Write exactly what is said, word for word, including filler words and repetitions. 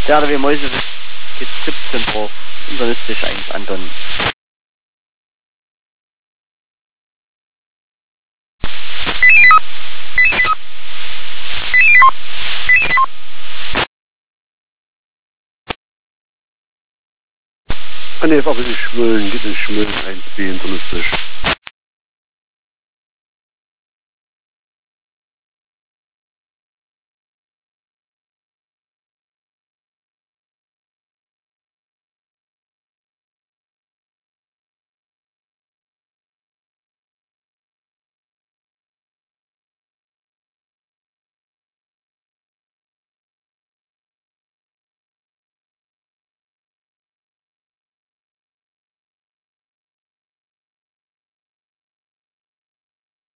Der hat wie Mäuse geht siebzehn drauf. Und dann ist das eigentlich Anton. Kann jetzt auch ein bisschen schmüllen, geht in Schmüllen einziehen, so lustig.